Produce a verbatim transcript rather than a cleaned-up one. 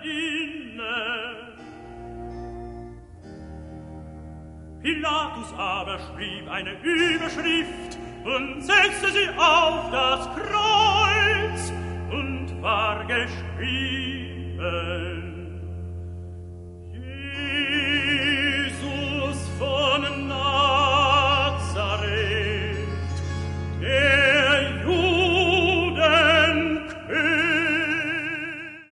inne. Pilatus aber schrieb eine Überschrift und setzte sie auf das Kreuz und war geschrieben: